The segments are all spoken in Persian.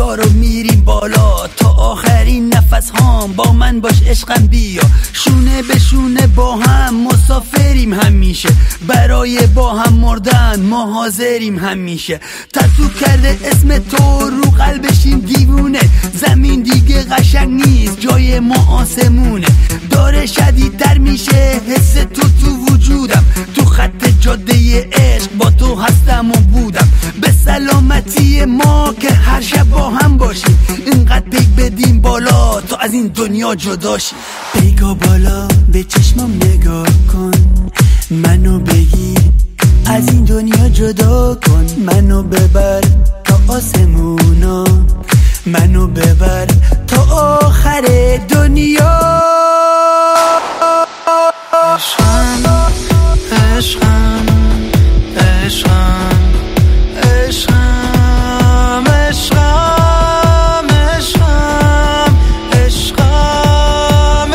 رو میریم بالا تا آخرین نفس هام. با من باش عشقم بیا، شونه به شونه با هم مسافریم همیشه، برای با هم مردن ما حاضریم همیشه. تتو کرده اسم تو رو قلبشیم دیوونه، زمین دیگه قشنگ نیست جای ما آسمونه. داره شدیدتر میشه حس تو وجودم، تو خط جاده عشق با تو هستم و بودم. به سلامتی ما که هر شب با هم باشیم، اینقدر پیک بدیم بالا تا از این دنیا جدا شیم. پیکا بالا به چشمم نگاه کن، منو بگیر از این دنیا جدا کن. منو ببر تا آسمونا، منو ببر تا آخر دنیا. عشقم عشقم عشقم عشقم عشقم عشقم عشقم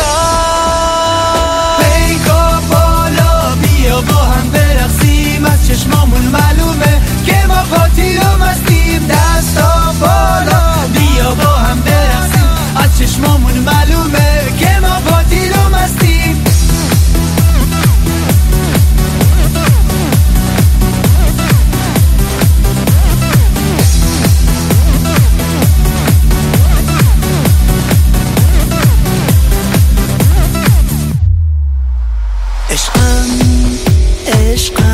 عشقم. پیکا بالا بیا با هم برقصیم، از چشمامون معلومه که ما قاتل و مستیم. دستا بالا بیا با هم برقصیم، از چشمامون معلومه که ما قاتل و مستیم. عشقم عشقم